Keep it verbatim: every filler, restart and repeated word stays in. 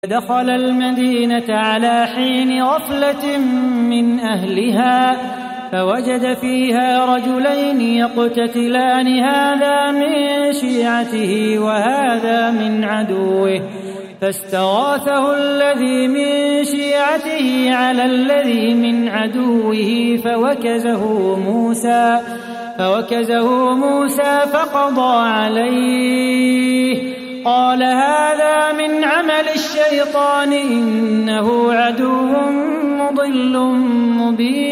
دخل المدينة على حين غفلة من أهلها فوجد فيها رجلين يقتتلان هذا من شيعته وهذا من عدوه فاستغاثه الذي من شيعته على الذي من عدوه فوكزه موسى فوكزه موسى فقضى عليه قال هذا من عمل الشيطان إنه عدو مضل مبين.